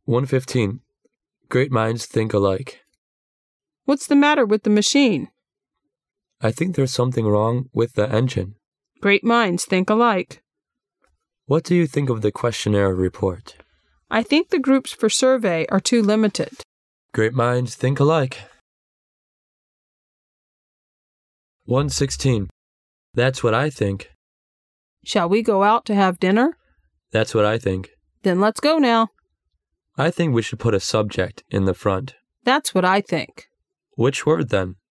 115. Great minds think alike. What's the matter with the machine? I think there's something wrong with the engine. Great minds think alike. What do you think of the questionnaire report? I think the groups for survey are too limited. Great minds think alike. 116. That's what I think. Shall we go out to have dinner? That's what I think. Then let's go now. I think we should put a subject in the front. That's what I think. Which word then?